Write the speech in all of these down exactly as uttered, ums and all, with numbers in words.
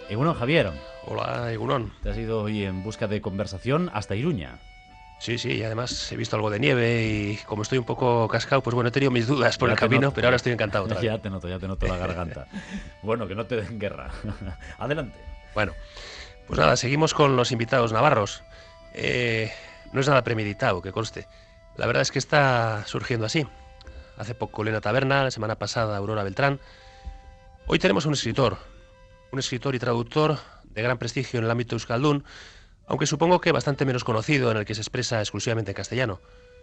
Egunon, Javier. Hola, Egunon. Te has ido hoy en busca de conversación hasta Iruña. Sí, sí, y además he visto algo de nieve y como estoy un poco cascado, pues bueno, he tenido mis dudas por Ya el te camino, noto, pero ahora ya, estoy encantado otra vez. ya te noto, ya te noto la garganta. Bueno, que no te den guerra. Adelante. Bueno, pues nada, seguimos con los invitados navarros. Eh, no es nada premeditado, que conste. La verdad es que está surgiendo así. Hace poco Elena Taberna, la semana pasada Aurora Beltrán. Hoy tenemos un escritor, un escritor y traductor de gran prestigio en el ámbito euskaldún, aunque supongo que bastante menos conocido, en el que se expresa exclusivamente en castellano.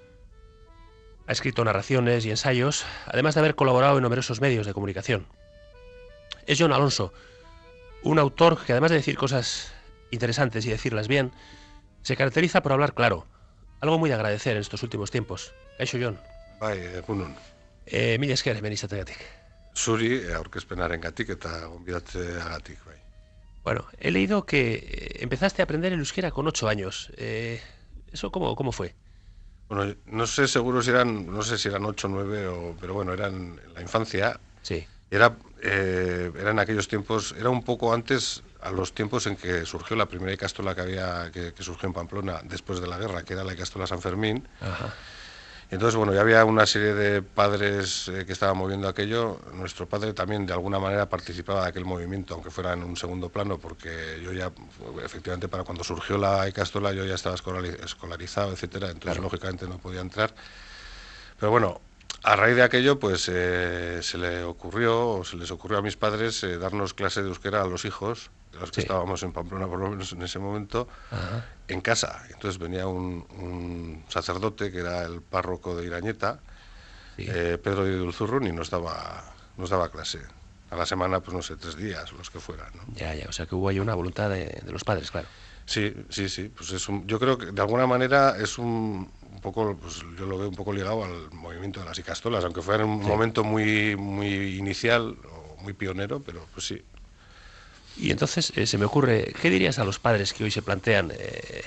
Ha escrito narraciones y ensayos, además de haber colaborado en numerosos medios de comunicación. Es Jon Alonso, un autor que además de decir cosas interesantes y decirlas bien, se caracteriza por hablar claro, algo muy de agradecer en estos últimos tiempos. Kaixo, Jon. Bai, egunon. Eh, mila esker, hemen izateagatik. Zuri, aurkezpenarengatik eta gonbidatzeagatik, bai. Bueno, he leído que eh, empezaste a aprender el euskera con ocho años. Eh, ¿Eso cómo, cómo fue? Bueno, no sé seguro si eran, no sé si eran ocho, nueve, o, pero bueno, eran en la infancia. Sí. Era, eh, era en aquellos tiempos, era un poco antes a los tiempos en que surgió la primera ikastola que había, que, que surgió en Pamplona después de la guerra, que era la ikastola San Fermín. Ajá. Entonces, bueno, ya había una serie de padres eh, que estaban moviendo aquello. Nuestro padre también, de alguna manera, participaba de aquel movimiento, aunque fuera en un segundo plano, porque yo ya, efectivamente, para cuando surgió la Icastola, yo ya estaba escolarizado, etcétera, entonces, claro, lógicamente, no podía entrar. Pero bueno, a raíz de aquello, pues eh, se le ocurrió, o se les ocurrió a mis padres, eh, darnos clase de euskera a los hijos, de los que sí. estábamos en Pamplona, por lo menos en ese momento, Ajá. en casa. Entonces venía un, un sacerdote que era el párroco de Irañeta, sí. eh, Pedro de Dulzurrun, y nos daba, nos daba clase. A la semana, pues no sé, tres días, los que fueran, ¿no? Ya, ya, o sea que hubo ahí una voluntad de, de los padres, claro. Sí, sí, sí, pues es un, yo creo que de alguna manera es un, un poco, pues yo lo veo un poco ligado al movimiento de las icastolas, aunque fuera en un sí. momento muy, muy inicial o muy pionero, pero pues sí. Y entonces eh, se me ocurre, ¿qué dirías a los padres que hoy se plantean, eh,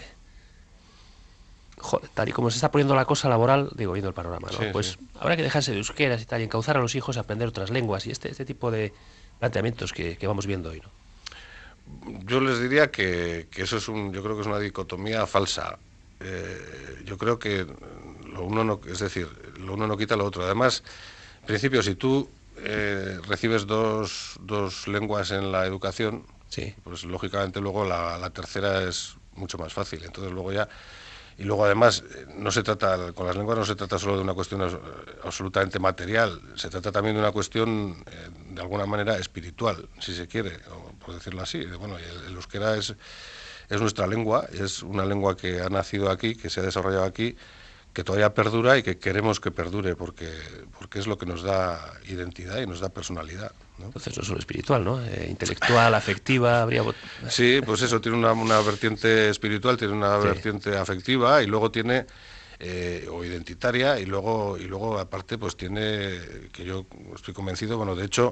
joder, tal y como se está poniendo la cosa laboral, digo, viendo el panorama, ¿no? Sí, pues sí. habrá que dejarse de euskeras y tal, y encauzar a los hijos a aprender otras lenguas y este, este tipo de planteamientos que, que vamos viendo hoy, ¿no? Yo les diría que, que eso es un, yo creo que es una dicotomía falsa. Eh, yo creo que lo uno no, es decir, lo uno no quita lo otro. Además, en principio, si tú eh, recibes dos, dos lenguas en la educación, sí. pues lógicamente luego la, la tercera es mucho más fácil. Entonces luego ya, y luego además no se trata, con las lenguas no se trata solo de una cuestión absolutamente material, se trata también de una cuestión eh, de alguna manera espiritual, si se quiere, o por decirlo así. Bueno, el, el euskera es, es nuestra lengua, es una lengua que ha nacido aquí, que se ha desarrollado aquí, que todavía perdura y que queremos que perdure porque, porque es lo que nos da identidad y nos da personalidad, ¿no? Entonces no solo espiritual, ¿no? Eh, intelectual, afectiva, habría... Sí, pues eso, tiene una, una vertiente espiritual, tiene una sí. vertiente afectiva y luego tiene... Eh, o identitaria y luego, y luego aparte pues tiene, que yo estoy convencido, bueno, de hecho...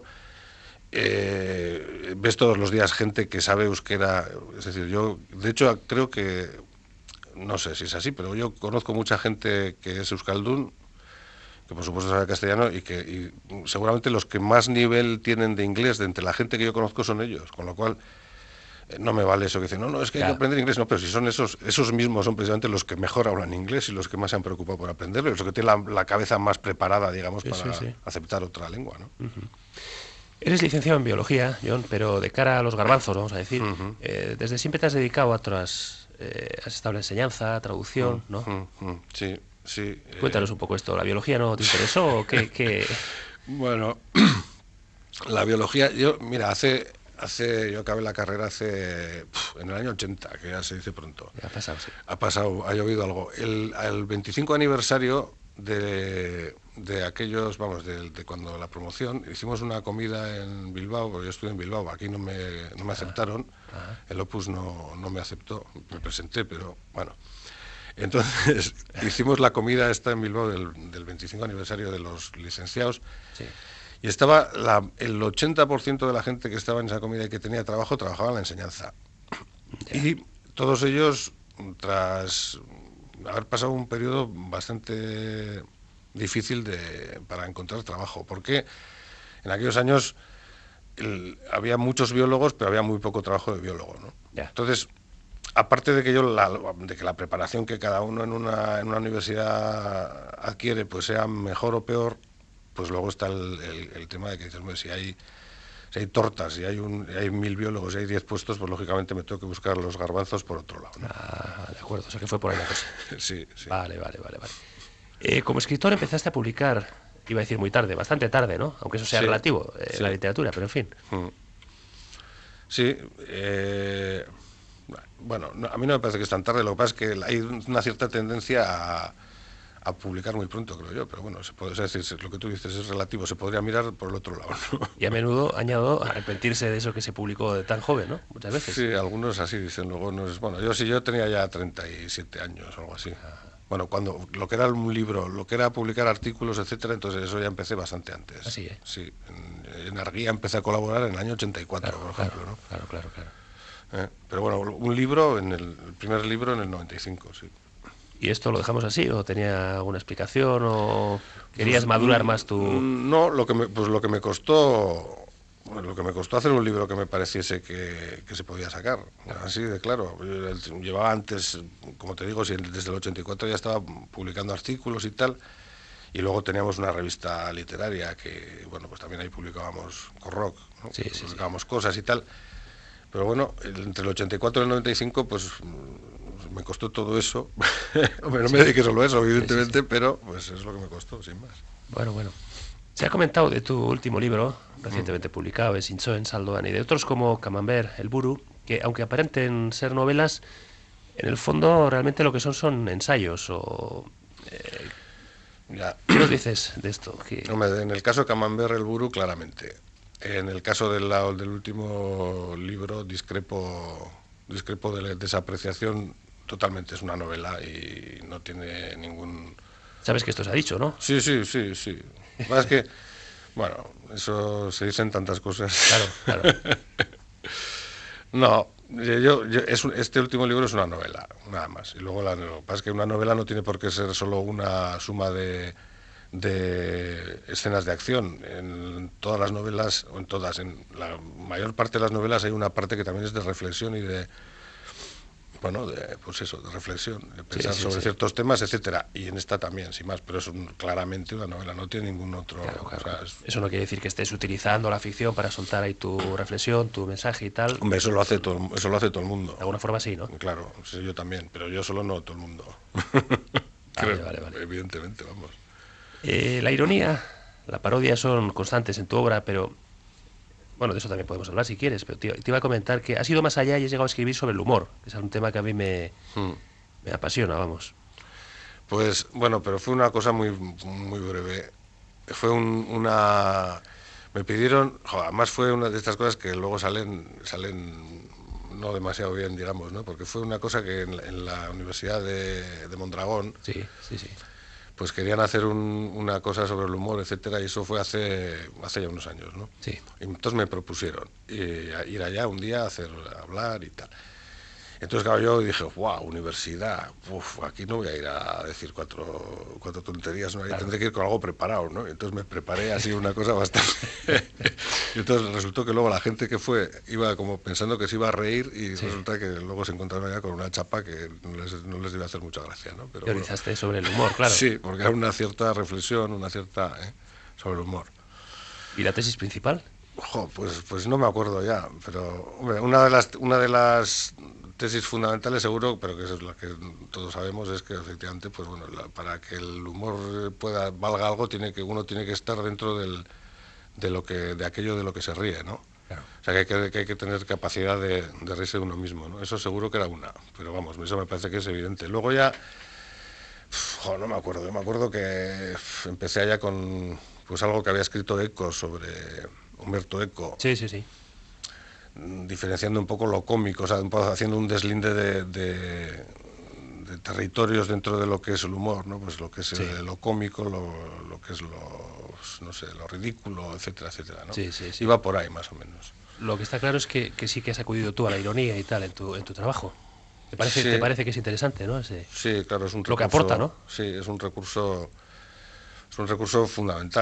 Eh, ves todos los días gente que sabe euskera, es decir, yo de hecho creo que, no sé si es así, pero yo conozco mucha gente que es euskaldún, que por supuesto sabe castellano y que y seguramente los que más nivel tienen de inglés de entre la gente que yo conozco son ellos, con lo cual eh, no me vale eso que dicen, no, no, es que claro. hay que aprender inglés, no, pero si son esos, esos mismos son precisamente los que mejor hablan inglés y los que más se han preocupado por aprenderlo, los que tienen la, la cabeza más preparada, digamos, sí, para sí, sí. aceptar otra lengua, ¿no? Uh-huh. Eres licenciado en biología, Jon, pero de cara a los garbanzos, vamos a decir, uh-huh. eh, desde siempre te has dedicado a otras, eh, has estado en enseñanza, traducción, ¿no? Uh-huh. Sí, sí. Cuéntanos eh... un poco esto, ¿la biología no te interesó o qué? qué... Bueno, la biología, yo, mira, hace, hace, yo acabé la carrera hace, pf, en el año ochenta, que ya se dice pronto. Ya ha pasado, sí. Ha pasado, ha llovido algo. El, el veinticinco aniversario de... de aquellos, vamos, de, de cuando la promoción, hicimos una comida en Bilbao, porque yo estuve en Bilbao, aquí no me, no me aceptaron, ah, el Opus no, no me aceptó, me presenté, pero bueno. Entonces, hicimos la comida esta en Bilbao del, del veinticinco aniversario de los licenciados, sí. y estaba la, el ochenta por ciento de la gente que estaba en esa comida y que tenía trabajo, trabajaba en la enseñanza. Yeah. Y todos ellos, tras haber pasado un periodo bastante difícil de, para encontrar trabajo, porque en aquellos años el, había muchos biólogos, pero había muy poco trabajo de biólogo, ¿no? Ya. Entonces, aparte de que yo la, de que la preparación que cada uno en una, en una universidad adquiere pues sea mejor o peor, pues luego está el, el, el tema de que dices, si hay si hay tortas, si hay un, hay mil biólogos y hay diez puestos, pues lógicamente me tengo que buscar los garbanzos por otro lado, ¿no? Ah, de acuerdo, o sea que fue por ahí la cosa. Sí, sí. Vale, vale, vale, vale. Eh, como escritor empezaste a publicar, iba a decir muy tarde, bastante tarde, ¿no? Aunque eso sea Sí, relativo, eh, sí. la literatura, pero en fin. Mm. Sí, eh, bueno, no, a mí no me parece que es tan tarde, lo que pasa es que hay una cierta tendencia a, a publicar muy pronto, creo yo, pero bueno, se puede, es decir, lo que tú dices es relativo, se podría mirar por el otro lado, ¿no? Y a menudo, añado, arrepentirse de eso que se publicó de tan joven, ¿no? Muchas veces. Sí, algunos así dicen, luego no es, bueno, yo sí, yo tenía ya treinta y siete años o algo así. Bueno, cuando lo que era un libro, lo que era publicar artículos, etcétera, entonces eso ya empecé bastante antes. Así, ¿eh? Sí, en, en Arguía empecé a colaborar en el año ochenta y cuatro, Claro, por ejemplo, claro, ¿no? claro, claro, claro. Eh, Pero bueno, un libro, en el, el primer libro en el noventa y cinco, sí. ¿Y esto lo dejamos así o tenía alguna explicación o querías Pues, madurar mm, más tu...? No, lo que me, pues lo que me costó... Bueno, lo que me costó hacer un libro que me pareciese que, que se podía sacar, así de claro. Yo llevaba antes, como te digo, si desde el ochenta y cuatro ya estaba publicando artículos y tal, y luego teníamos una revista literaria que, bueno, pues también ahí publicábamos Corroc, ¿no? Sí, sí, publicábamos sí. cosas y tal. Pero bueno, entre el ochenta y cuatro y el noventa y cinco, pues me costó todo eso. Hombre, no me dediqué solo a eso, evidentemente, sí, sí, sí. Pero pues es lo que me costó, sin más. Bueno, bueno. Se ha comentado de tu último libro, recientemente mm. publicado, Es Inchoen Saldoan, y de otros como Camembert, El Buru, que aunque aparenten ser novelas, en el fondo realmente lo que son son ensayos o... Eh, ya. ¿Qué nos dices de esto? ¿Qué... Hombre, en el caso de Camembert, El Buru, claramente. En el caso de la, del último libro, discrepo, discrepo de, de esa apreciación totalmente. Es una novela y no tiene ningún... Sabes que esto se ha dicho, ¿no? Sí, sí, sí, sí. Lo que pasa es que, bueno, eso se dicen tantas cosas. Claro, claro. No, yo, yo es un, este último libro es una novela, nada más. Y luego la, lo que pasa es que una novela no tiene por qué ser solo una suma de, de escenas de acción. En todas las novelas, o en todas, en la mayor parte de las novelas hay una parte que también es de reflexión y de... Bueno, de, pues eso, de reflexión, de pensar sí, sí, sobre sí. ciertos temas, etcétera. Y en esta también, sin más, pero es un, claramente una novela, no tiene ningún otro... Claro, claro. O sea, es... Eso no quiere decir que estés utilizando la ficción para soltar ahí tu reflexión, tu mensaje y tal. Hombre, eso lo hace todo, eso lo hace todo el mundo. De alguna forma sí, ¿no? Claro, sí, yo también, pero yo solo no, todo el mundo. Vale, vale, vale. Evidentemente, vamos. Eh, la ironía, la parodia son constantes en tu obra, pero... Bueno, de eso también podemos hablar si quieres, pero te, te iba a comentar que has ido más allá y has llegado a escribir sobre el humor, que es un tema que a mí me, hmm. me apasiona, vamos. Pues, bueno, pero fue una cosa muy, muy breve. Fue un, una... Me pidieron... Joder, además fue una de estas cosas que luego salen, salen no demasiado bien, digamos, ¿no? Porque fue una cosa que en la, en la Universidad de, de Mondragón... Sí, sí, sí. Pues querían hacer un, una cosa sobre el humor, etcétera, y eso fue hace hace ya unos años, ¿no? Sí. Y entonces me propusieron eh, ir allá un día a hacer a hablar y tal. Entonces, claro, yo dije, wow, universidad, uf, aquí no voy a ir a decir cuatro, cuatro tonterías, ¿no? Claro. Tendré que ir con algo preparado, ¿no? Entonces me preparé así una cosa bastante... y entonces resultó que luego la gente que fue iba como pensando que se iba a reír y sí. resulta que luego se encontraron allá con una chapa que no les, no les iba a hacer mucha gracia, ¿no? Pero teorizaste bueno, sobre el humor, claro. Sí, porque era una cierta reflexión, una cierta... ¿eh? sobre el humor. ¿Y la tesis principal? Ojo, pues, pues no me acuerdo ya, pero hombre, una de las... Una de las tesis fundamentales seguro, pero que eso es lo que todos sabemos, es que efectivamente, pues bueno, la, para que el humor pueda valga algo, tiene que uno tiene que estar dentro del, de lo que de aquello de lo que se ríe, ¿no? Claro. O sea, que hay que, que hay que tener capacidad de, de reírse de uno mismo, ¿no? Eso seguro que era una, pero vamos, eso me parece que es evidente. Luego ya, jo, no me acuerdo, yo me acuerdo que empecé allá con pues algo que había escrito Eco sobre Humberto Eco. Sí, sí, sí. Diferenciando un poco lo cómico, o sea, un poco haciendo un deslinde de, de, de territorios dentro de lo que es el humor, ¿no? Pues lo que es sí. el, lo cómico, lo, lo que es lo, no sé, lo ridículo, etcétera, etcétera, ¿no? Sí, sí, sí. Iba por ahí, más o menos. Lo que está claro es que, que sí que has acudido tú a la ironía y tal en tu, en tu trabajo. ¿Te parece, sí. te parece que es interesante, ¿no? Ese, sí, claro, es un recurso... Lo que aporta, ¿no? Sí, es un recurso, es un recurso fundamental.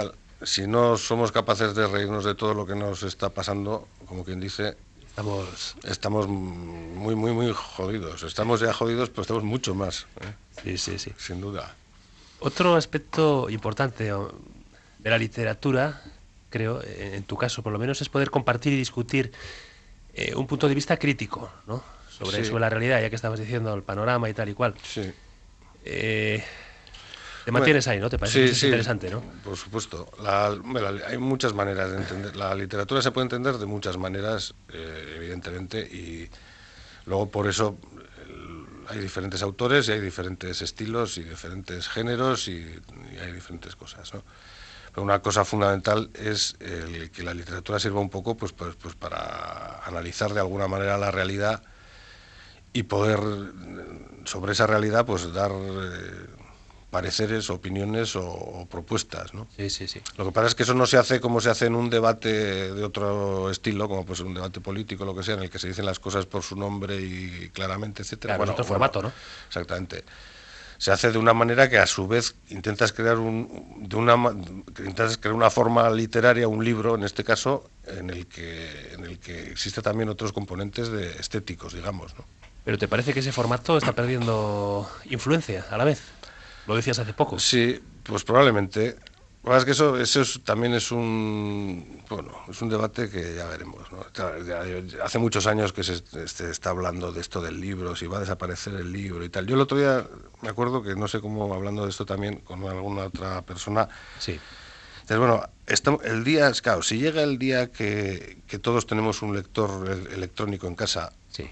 si no somos capaces de reírnos de todo lo que nos está pasando, como quien dice, Estamos... estamos muy, muy, muy jodidos. Estamos ya jodidos, pero estamos mucho más, ¿eh? Sí, sí, sí. Sin duda. Otro aspecto importante o, de la literatura, creo, en, en tu caso por lo menos, es poder compartir y discutir eh, un punto de vista crítico, ¿no? Sobre, Sí. sobre la realidad, ya que estabas diciendo el panorama y tal y cual. Sí. Eh, te mantienes ahí, ¿no? Te parece Sí, que eso es sí, interesante, ¿no? por supuesto. La, bueno, hay muchas maneras de entender. La literatura se puede entender de muchas maneras, eh, evidentemente, y luego por eso el, hay diferentes autores y hay diferentes estilos y diferentes géneros y, y hay diferentes cosas, ¿no? Pero una cosa fundamental es el, que la literatura sirva un poco pues, pues, pues para analizar de alguna manera la realidad y poder sobre esa realidad pues dar eh, pareceres, opiniones o, o propuestas, ¿no? Sí, sí, sí. Lo que pasa es que eso no se hace como se hace en un debate de otro estilo, como pues un debate político, lo que sea, en el que se dicen las cosas por su nombre y claramente, etcétera. Claro, Bueno, es otro bueno, formato, ¿no? Exactamente. Se hace de una manera que a su vez intentas crear un, de una intentas crear una forma literaria, un libro en este caso, en el que en el que existe también otros componentes de estéticos, digamos, ¿no? Pero ¿te parece que ese formato está perdiendo influencia a la vez? Lo decías hace poco. Sí, pues probablemente. Lo que pasa es que eso, eso es, también es un bueno, es un debate que ya veremos, ¿no? Hace muchos años que se, se está hablando de esto del libro, si va a desaparecer el libro y tal. Yo el otro día me acuerdo que no sé cómo, hablando de esto también con alguna otra persona. Sí. Entonces, bueno, está, el día, claro, si llega el día que, que todos tenemos un lector electrónico en casa, Sí.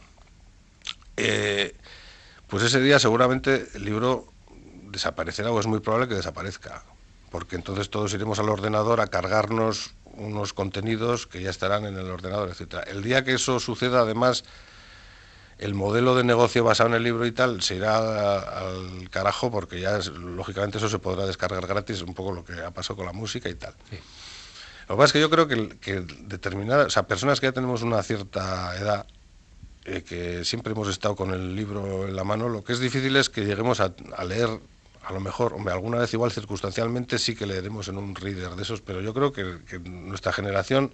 eh, pues ese día seguramente el libro desaparecerá o es muy probable que desaparezca, porque entonces todos iremos al ordenador a cargarnos unos contenidos que ya estarán en el ordenador, etcétera. El día que eso suceda, además, el modelo de negocio basado en el libro y tal se irá al carajo, porque ya es, lógicamente eso se podrá descargar gratis, un poco lo que ha pasado con la música y tal. Sí. Lo que pasa es que yo creo que, que determinadas, o sea, personas que ya tenemos una cierta edad, eh, que siempre hemos estado con el libro en la mano, lo que es difícil es que lleguemos a, a leer. A lo mejor, hombre, alguna vez igual circunstancialmente sí que leeremos en un reader de esos, pero yo creo que, que nuestra generación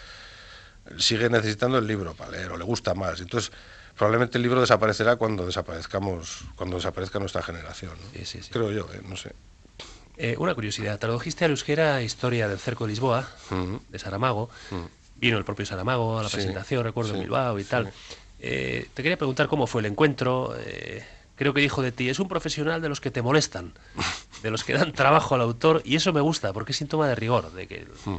sigue necesitando el libro para leer, o le gusta más. Entonces, probablemente el libro desaparecerá cuando desaparezcamos, cuando desaparezca nuestra generación, ¿no? Sí, sí, sí. Creo yo, ¿eh? No sé. Eh, una curiosidad, tradujiste al euskera Historia del Cerco de Lisboa, Uh-huh. de Saramago. Uh-huh. Vino el propio Saramago a la Sí, presentación, recuerdo, sí, en Bilbao y sí. tal. Eh, te quería preguntar cómo fue el encuentro. Eh, creo que dijo de ti, es un profesional de los que te molestan, de los que dan trabajo al autor, y eso me gusta, porque es síntoma de rigor. De que... Uh-huh.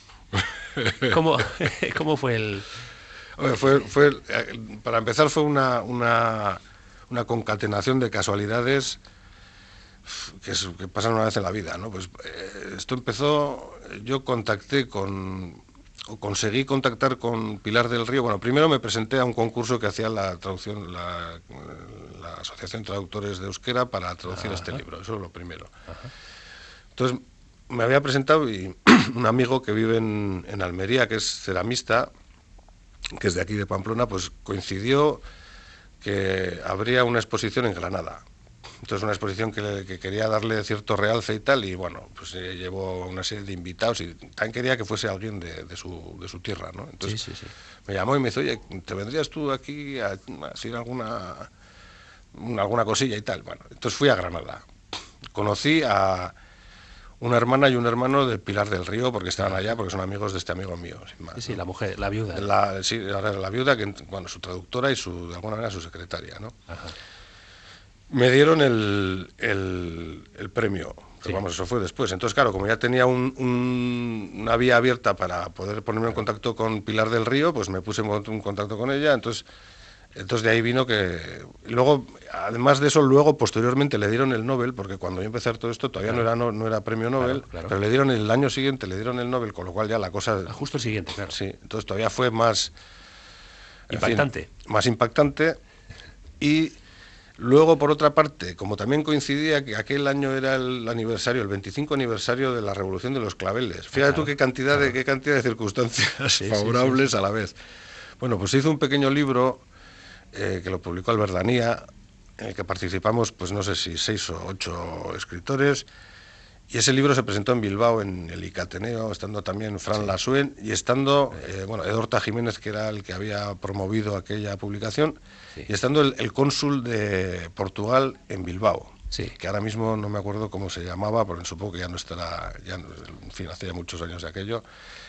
¿Cómo, ¿Cómo fue el...? Oye, fue, fue, para empezar fue una, una, una concatenación de casualidades que, es, que pasan una vez en la vida, ¿no? Pues eh, esto empezó, yo contacté con, o conseguí contactar con Pilar del Río. Bueno, primero me presenté a un concurso que hacía la traducción, la, la Asociación de Traductores de Euskera para traducir Ajá. este libro, eso es lo primero. Ajá. Entonces me había presentado y un amigo que vive en, en Almería, que es ceramista, que es de aquí de Pamplona, pues coincidió que habría una exposición en Granada. Entonces una exposición que, que quería darle cierto realce y tal, y bueno, pues eh, llevó una serie de invitados y también quería que fuese alguien de, de, su, de su tierra, ¿no? Entonces sí, sí, sí. me llamó y me dice, oye, ¿te vendrías tú aquí a, a hacer alguna, una, alguna cosilla y tal? Bueno, entonces fui a Granada. Conocí a una hermana y un hermano de Pilar del Río, porque estaban allá, porque son amigos de este amigo mío, sin más. Sí, sí, la mujer, la viuda. La, sí, la, la viuda, que, bueno, su traductora y su, de alguna manera su secretaria, ¿no? Ajá. Me dieron el, el, el premio, pero sí. Vamos, eso fue después. Entonces, claro, como ya tenía un, un, una vía abierta para poder ponerme en contacto con Pilar del Río, pues me puse en contacto con ella, entonces... Entonces de ahí vino que... Luego, además de eso, luego, posteriormente, le dieron el Nobel, porque cuando yo empecé a hacer todo esto todavía claro. no, era, no, no era premio Nobel, claro, claro. Pero le dieron el año siguiente, le dieron el Nobel, con lo cual ya la cosa... Ah, justo el siguiente, claro. Sí, entonces todavía fue más... Impactante. Fin, más impactante. Y luego, por otra parte, como también coincidía que aquel año era el aniversario, el veinticinco aniversario de la Revolución de los Claveles. Fíjate claro, tú qué cantidad, claro. de, qué cantidad de circunstancias sí, favorables sí, sí. a la vez. Bueno, pues se hizo un pequeño libro... Eh, que lo publicó Alberdanía, en el que participamos, pues no sé si seis o ocho escritores, Y ese libro se presentó en Bilbao, en el Icateneo, estando también Fran sí. Lasuen y estando, eh, bueno, Edorta Jiménez, que era el que había promovido aquella publicación, sí. y estando el, el cónsul de Portugal en Bilbao, sí. que ahora mismo no me acuerdo cómo se llamaba, porque supongo que ya no estará, ya, en fin, hace ya muchos años de aquello.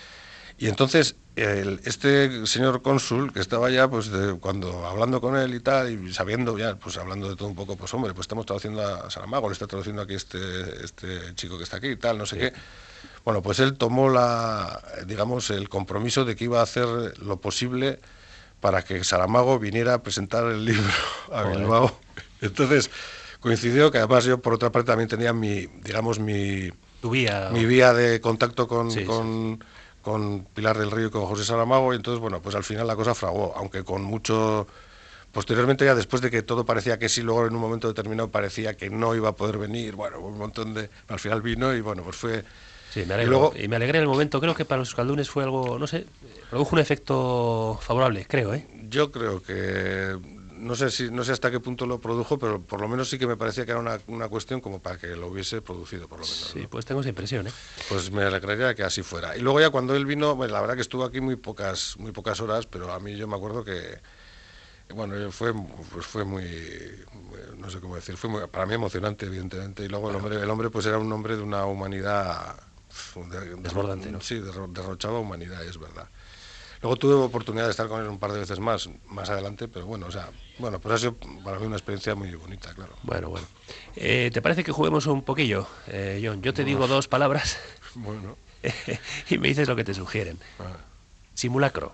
Y entonces, el, este señor cónsul que estaba allá, pues de, cuando hablando con él y tal, y sabiendo ya, pues hablando de todo un poco, pues hombre, pues estamos traduciendo a Saramago, le está traduciendo aquí este, este chico que está aquí y tal, no sé sí. qué. Bueno, pues él tomó la, digamos, el compromiso de que iba a hacer lo posible para que Saramago viniera a presentar el libro a Joder. Bilbao. Entonces, coincidió que además yo, por otra parte, también tenía mi, digamos, mi, tu vía, mi vía de contacto con... Sí, con sí. con Pilar del Río y con José Saramago, y entonces, bueno, pues al final la cosa fraguó, aunque con mucho... Posteriormente, ya después de que todo parecía que sí, luego en un momento determinado parecía que no iba a poder venir, bueno, un montón de... Al final vino y, bueno, pues fue... Sí, me alegro. Y, luego... y me alegré en el momento, creo que para los euskaldunes fue algo, no sé, produjo un efecto favorable, creo, ¿eh? Yo creo que... No sé si no sé hasta qué punto lo produjo, pero por lo menos sí que me parecía que era una, una cuestión como para que lo hubiese producido, por lo menos. Sí, ¿no? Pues tengo esa impresión, ¿eh? Pues me alegraría que así fuera. Y luego ya cuando él vino, bueno, la verdad que estuvo aquí muy pocas muy pocas horas, pero a mí yo me acuerdo que, bueno, fue pues fue muy, no sé cómo decir, fue muy, para mí emocionante, evidentemente. Y luego el hombre, el hombre pues era un hombre de una humanidad de, desbordante, ¿no? Sí, derrochaba humanidad, es verdad. Luego tuve oportunidad de estar con él un par de veces más, más adelante, pero bueno, o sea, bueno, pues ha sido para mí una experiencia muy bonita, claro. Bueno, bueno. Eh, ¿Te parece que juguemos un poquillo, eh, John? Yo te digo dos palabras bueno. y me dices lo que te sugieren. Ah. Simulacro.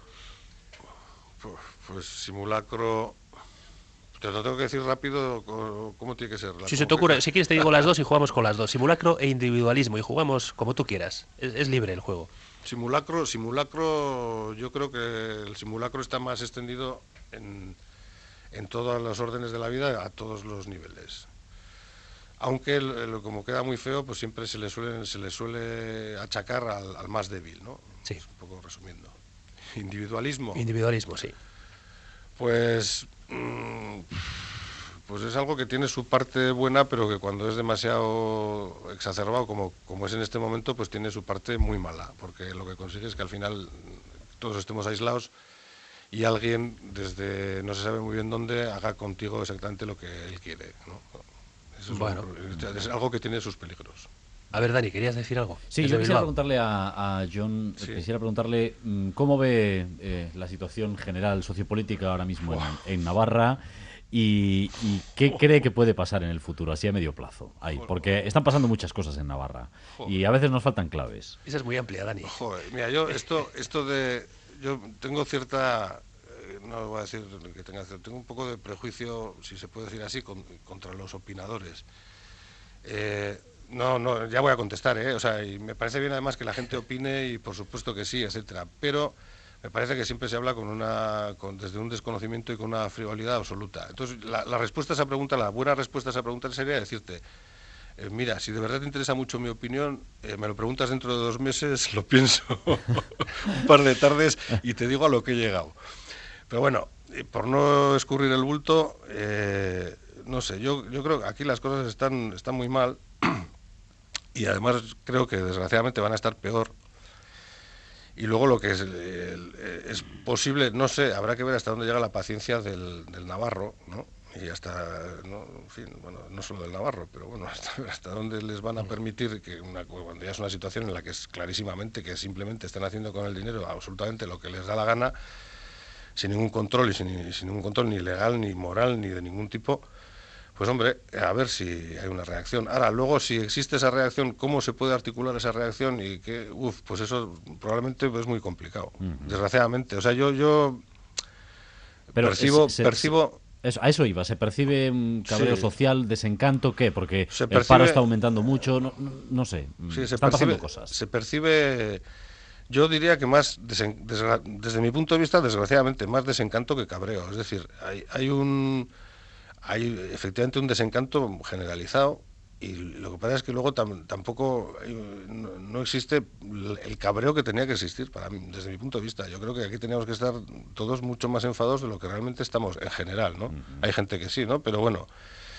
Pues, pues simulacro... Te lo tengo que decir rápido, ¿cómo tiene que ser? Si se te ocurre, que... si quieres te digo las dos y jugamos con las dos. Simulacro e individualismo, y jugamos como tú quieras. Es, es libre el juego. Simulacro, simulacro, yo creo que el simulacro está más extendido en, en todos los órdenes de la vida, a todos los niveles. Aunque el, el, como queda muy feo, pues siempre se le suele, se le suele achacar al, al más débil, ¿no? Sí. Es un poco resumiendo. Individualismo. Individualismo, sí. Pues... Mmm, pues es algo que tiene su parte buena, pero que cuando es demasiado exacerbado, como, como es en este momento, pues tiene su parte muy mala, porque lo que consigue es que al final todos estemos aislados y alguien, desde no se sabe muy bien dónde, haga contigo exactamente lo que él quiere, ¿no? Eso es, bueno. un, es algo que tiene sus peligros. A ver, Dani, ¿querías decir algo? Sí, yo quisiera Bilbao? preguntarle a, a John, sí. quisiera preguntarle cómo ve eh, la situación general sociopolítica ahora mismo en, en Navarra. Y, y qué oh. cree que puede pasar en el futuro, así a medio plazo, ahí, porque están pasando muchas cosas en Navarra Joder. y a veces nos faltan claves. Esa es muy amplia, Dani. Joder, mira, yo esto, esto de, yo tengo cierta, eh, no voy a decir que tenga, tengo un poco de prejuicio, si se puede decir así, con, contra los opinadores. Eh, no, no, ya voy a contestar, eh, o sea, y me parece bien además que la gente opine y por supuesto que sí, etcétera, pero me parece que siempre se habla con una, con, desde un desconocimiento y con una frivolidad absoluta. Entonces, la, la respuesta a esa pregunta, la buena respuesta a esa pregunta sería decirte, eh, mira, si de verdad te interesa mucho mi opinión, eh, me lo preguntas dentro de dos meses, lo pienso un par de tardes y te digo a lo que he llegado. Pero bueno, eh, por no escurrir el bulto, eh, no sé, yo, yo creo que aquí las cosas están, están muy mal y además creo que desgraciadamente van a estar peor. Y luego lo que es, eh, es posible, no sé, habrá que ver hasta dónde llega la paciencia del, del navarro, ¿no? Y hasta, no, en fin, bueno, no solo del navarro, pero bueno, hasta, hasta dónde les van a permitir que una, cuando ya es una situación en la que es clarísimamente que simplemente están haciendo con el dinero absolutamente lo que les da la gana, sin ningún control y sin, sin ningún control ni legal, ni moral, ni de ningún tipo. Pues hombre, a ver si hay una reacción. Ahora, luego, si existe esa reacción, ¿cómo se puede articular esa reacción? Y que, uf, pues eso probablemente es muy complicado, uh-huh. desgraciadamente. O sea, yo, yo Pero percibo... Es, se, percibo eso, a eso iba, ¿se percibe un cabreo sí. social, desencanto, qué? Porque se el percibe, paro está aumentando mucho, no, no, no sé, sí, se están percibe, pasando cosas. Se percibe, yo diría que más, desen, desgra, desde mi punto de vista, desgraciadamente, más desencanto que cabreo. Es decir, hay, hay un... Hay efectivamente un desencanto generalizado y lo que pasa es que luego tam, tampoco hay, no, no existe el cabreo que tenía que existir para mí, desde mi punto de vista. Yo creo que aquí teníamos que estar todos mucho más enfadados de lo que realmente estamos en general, ¿no? Uh-huh. Hay gente que sí, ¿no? Pero bueno...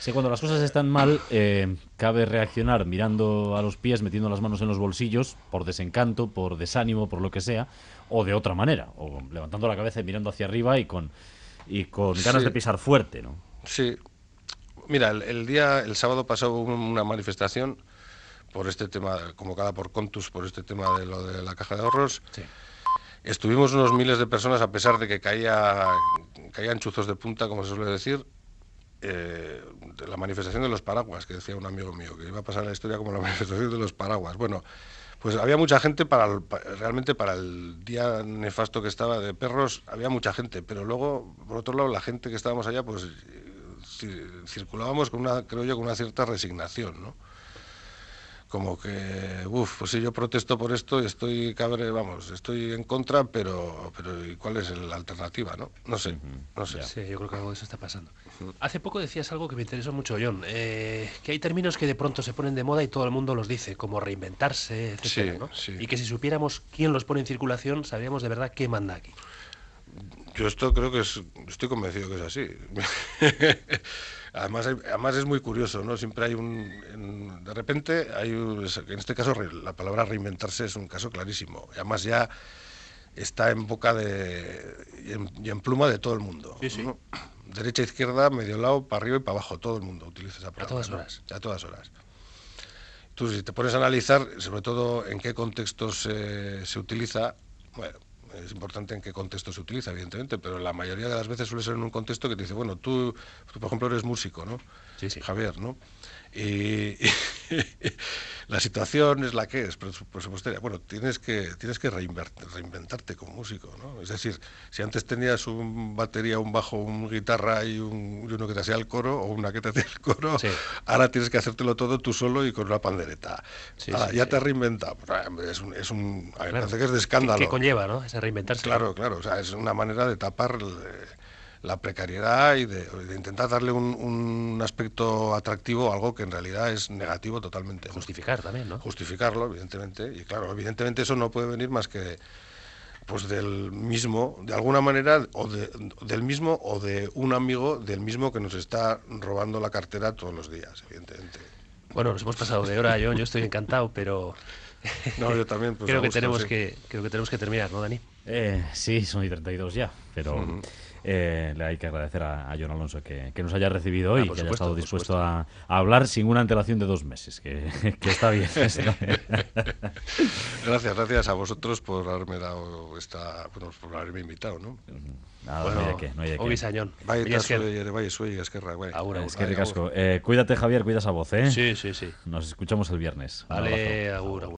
Sí, cuando las cosas están mal, eh, cabe reaccionar mirando a los pies, metiendo las manos en los bolsillos, por desencanto, por desánimo, por lo que sea, o de otra manera, o levantando la cabeza y mirando hacia arriba y con, y con ganas Sí. de pisar fuerte, ¿no? Sí. Mira, el, el día, el sábado pasado hubo una manifestación por este tema, convocada por Contus, por este tema de lo de la caja de ahorros. Sí. Estuvimos unos miles de personas, a pesar de que caía, caían chuzos de punta, como se suele decir, eh, de la manifestación de los paraguas, que decía un amigo mío, que iba a pasar la historia como la manifestación de los paraguas. Bueno, pues había mucha gente, para el, pa- realmente para el día nefasto que estaba de perros, había mucha gente, pero luego, por otro lado, la gente que estábamos allá, pues ci- circulábamos con una, creo yo, con una cierta resignación, ¿no? Como que, uff, pues sí, yo protesto por esto y estoy cabre, vamos, estoy en contra, pero, pero ¿y cuál es la alternativa, no? No sé, no sé. Ya. Sí, yo creo que algo de eso está pasando. Hace poco decías algo que me interesó mucho, John, eh, que hay términos que de pronto se ponen de moda y todo el mundo los dice, como reinventarse, etcétera, Sí, ¿no? sí. Y que si supiéramos quién los pone en circulación, sabríamos de verdad qué manda aquí. Yo esto creo que es, estoy convencido que es así. Además, hay- además es muy curioso, ¿no? Siempre hay un, en- de repente hay, un- en este caso re- la palabra reinventarse es un caso clarísimo. Y además ya está en boca de y en, y en pluma de todo el mundo. Sí, sí. ¿no? Derecha, izquierda, medio lado, para arriba y para abajo, todo el mundo utiliza esa palabra. todas ¿no? horas. A todas horas. Tú, si te pones a analizar, sobre todo en qué contextos se, se utiliza, bueno, es importante en qué contexto se utiliza, evidentemente, pero la mayoría de las veces suele ser en un contexto que te dice, bueno, tú, tú, por ejemplo, eres músico, ¿no? Sí, sí. Javier, ¿no? Y, la situación es la que es, por supuesto. Bueno, tienes que, tienes que reinver- reinventarte como músico, ¿no? Es decir, si antes tenías un batería, un bajo, un guitarra y, un, y uno que te hacía el coro, o una que te hacía el coro, Sí. ahora tienes que hacértelo todo tú solo y con una pandereta. Sí, Ahora, sí, ya sí. te has reinventado. Pues, hombre, Es un, es un, a mí me Claro. parece que es de ¿Qué, escándalo. qué conlleva, ¿no? Ese reinventarse. Claro, claro, o sea, es una manera de tapar eh, la precariedad y de, de intentar darle un, un aspecto atractivo a algo que en realidad es negativo totalmente. ¿no? Justificar también, ¿no? Justificarlo, evidentemente, y claro, evidentemente eso no puede venir más que pues del mismo, de alguna manera, o de, del mismo o de un amigo del mismo que nos está robando la cartera todos los días, evidentemente. Bueno, nos hemos pasado de hora, John, yo estoy encantado, pero No, yo también. Pues, creo a que gusto, tenemos sí. que creo que tenemos que terminar, ¿no, Dani? Eh, sí, son y treinta y dos ya, pero Ujú. eh, le hay que agradecer a, a John Alonso que, que nos haya recibido Ah, hoy y por que haya supuesto, estado por dispuesto a, a hablar sin una antelación de dos meses, que, que está bien. Gracias, gracias a vosotros por haberme dado esta, bueno, por haberme invitado, ¿no? Nada, no hay de qué, no hay de Ogi qué. Sañón. Bai, Mila eta esker. zuei ere, bai, zuei eskerrak, bai. Agur, agur. Es que Bai, ricasco. agur. Eh, cuídate, Javier, cuida esa voz, ¿eh? Sí, sí, sí. Nos escuchamos el viernes. Un abrazo. Vale, agur, agur.